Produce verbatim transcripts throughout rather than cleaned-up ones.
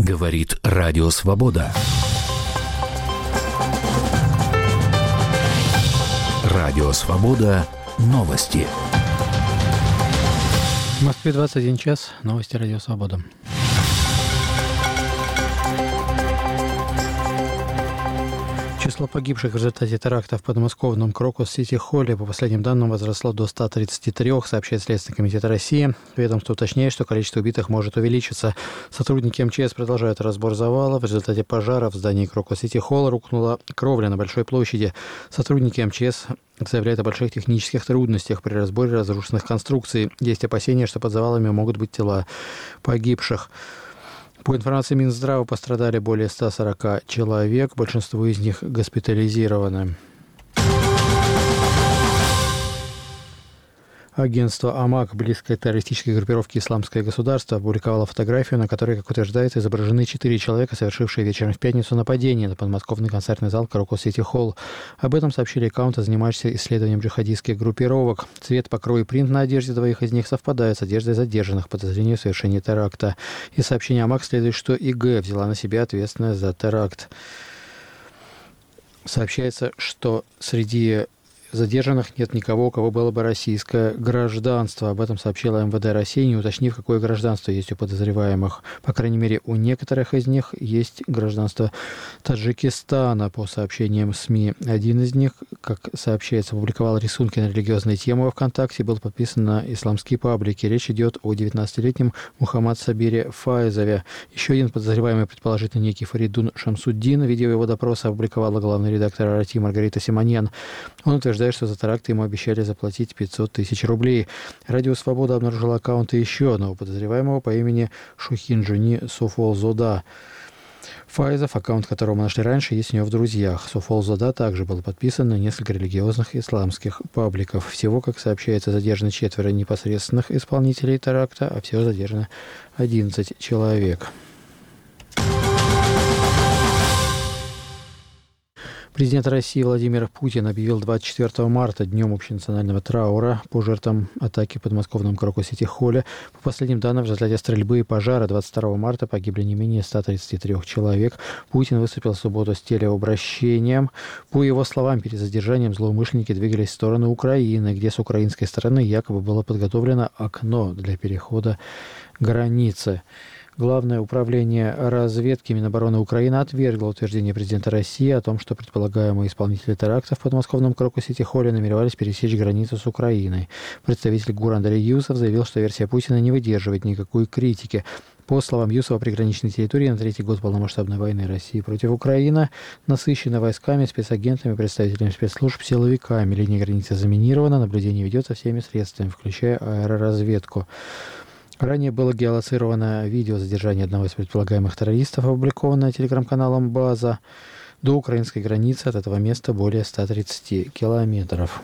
Говорит Радио Свобода. Радио Свобода. Новости. В Москве двадцать один час. Новости Радио Свобода. Число погибших в результате теракта в подмосковном Крокус-Сити-Холле по последним данным возросло до ста тридцати трёх, сообщает Следственный комитет России. Ведомство уточняет, что количество убитых может увеличиться. Сотрудники эм че эс продолжают разбор завала. В результате пожара в здании Крокус-Сити-Холла рухнула кровля на Большой площади. Сотрудники эм че эс заявляют о больших технических трудностях при разборе разрушенных конструкций. Есть опасения, что под завалами могут быть тела погибших. По информации Минздрава, пострадали более ста сорока человек, большинство из них госпитализированы. Агентство АМАК, близкое к террористической группировке «Исламское государство», опубликовало фотографию, на которой, как утверждается, изображены четыре человека, совершившие вечером в пятницу нападение на подмосковный концертный зал Крокус-Сити-Холл. Об этом сообщили аккаунты, занимающиеся исследованием джихадистских группировок. Цвет, покрой и принт на одежде двоих из них совпадают с одеждой задержанных по подозрению в совершении теракта. Из сообщения АМАК следует, что ИГ взяла на себя ответственность за теракт. Сообщается, что среди задержанных нет никого, у кого было бы российское гражданство. Об этом сообщила эм вэ дэ России, не уточнив, какое гражданство есть у подозреваемых. По крайней мере, у некоторых из них есть гражданство Таджикистана. По сообщениям СМИ, один из них, как сообщается, опубликовал рисунки на религиозные темы во ВКонтакте и был подписан на исламские паблики. Речь идет о девятнадцатилетнем Мухаммад Сабире Файзове. Еще один подозреваемый, предположительно некий Фаридун Шамсуддин, видео его допроса опубликовала главный редактор РАТИ Маргарита Симоньян. Он утверждает, что за теракт ему обещали заплатить пятьсот тысяч рублей. Радио Свобода обнаружила аккаунты еще одного подозреваемого по имени Шухинджуни Софолзода. Файзов, аккаунт которого мы нашли раньше, есть у него в друзьях. Софолзода также был подписан на несколько религиозных исламских пабликов. Всего, как сообщается, задержаны четверо непосредственных исполнителей теракта, а всего задержано одиннадцать человек. Президент России Владимир Путин объявил двадцать четвёртого марта днем общенационального траура по жертвам атаки в подмосковном Крокус-Сити-Холле. По последним данным, в результате стрельбы и пожара двадцать второго марта погибли не менее ста тридцати трёх человек. Путин выступил в субботу с телеобращением. По его словам, перед задержанием злоумышленники двигались в сторону Украины, где с украинской стороны якобы было подготовлено окно для перехода границы. Главное управление разведки Минобороны Украины отвергло утверждение президента России о том, что предполагаемые исполнители теракта в подмосковном Крокус-Сити-Холле намеревались пересечь границу с Украиной. Представитель ГУР Андрей Юсов заявил, что версия Путина не выдерживает никакой критики. По словам Юсова, приграничной территории на третий год полномасштабной войны России против Украины насыщена войсками, спецагентами, представителями спецслужб, силовиками. Линия границы заминирована, наблюдение ведется всеми средствами, включая аэроразведку. Ранее было геолоцировано видео задержания одного из предполагаемых террористов, опубликованное телеграм-каналом «База». До украинской границы от этого места более ста тридцати километров.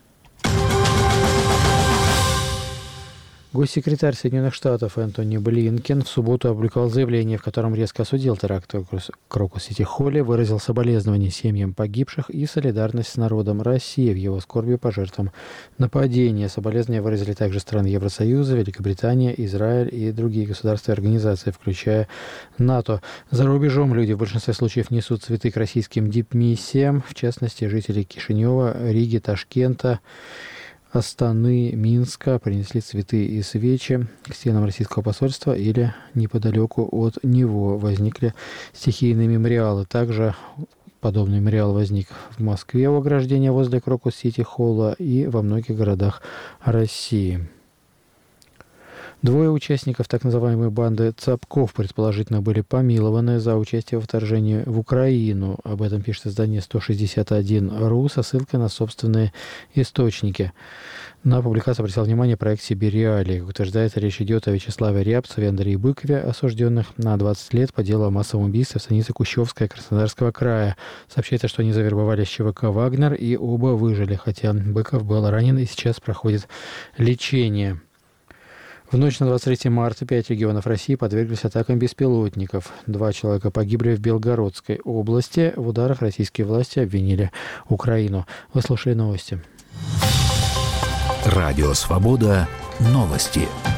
Госсекретарь Соединенных Штатов Энтони Блинкен в субботу опубликовал заявление, в котором резко осудил теракт в Крокус-Сити-Холле, выразил соболезнования семьям погибших и солидарность с народом России в его скорби по жертвам нападения. Соболезнования выразили также страны Евросоюза, Великобритания, Израиль и другие государства и организации, включая НАТО. За рубежом люди в большинстве случаев несут цветы к российским дипмиссиям, в частности, жители Кишинева, Риги, Ташкента, Астаны, Минска принесли цветы и свечи к стенам российского посольства или неподалеку от него возникли стихийные мемориалы. Также подобный мемориал возник в Москве у ограждения возле Крокус-Сити-Холла и во многих городах России. Двое участников так называемой банды Цапков предположительно были помилованы за участие во вторжении в Украину. Об этом пишет издание сто шестьдесят один точка ру со ссылкой на собственные источники. На публикацию обратил внимание проект «Сибириалии». Как утверждается, речь идет о Вячеславе Рябцеве и Андрее Быкове, осужденных на двадцать лет по делу о массовом убийстве в станице Кущевская Краснодарского края. Сообщается, что они завербовались в ЧВК «Вагнер» и оба выжили, хотя Быков был ранен и сейчас проходит лечение. В ночь на двадцать третье марта пять регионов России подверглись атакам беспилотников. Два человека погибли в Белгородской области. В ударах российские власти обвинили Украину. Вы слушали новости. Радио Свобода. Новости.